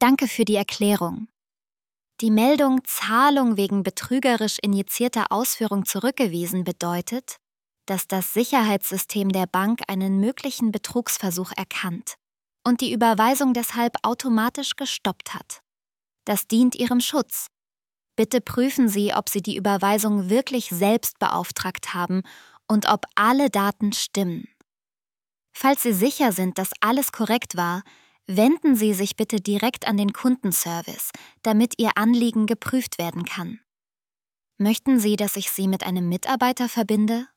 Danke für die Erklärung. Die Meldung Zahlung wegen betrügerisch injizierter Ausführung zurückgewiesen bedeutet, dass das Sicherheitssystem der Bank einen möglichen Betrugsversuch erkannt und die Überweisung deshalb automatisch gestoppt hat. Das dient Ihrem Schutz. Bitte prüfen Sie, ob Sie die Überweisung wirklich selbst beauftragt haben und ob alle Daten stimmen. Falls Sie sicher sind, dass alles korrekt war, wenden Sie sich bitte direkt an den Kundenservice, damit Ihr Anliegen geprüft werden kann. Möchten Sie, dass ich Sie mit einem Mitarbeiter verbinde?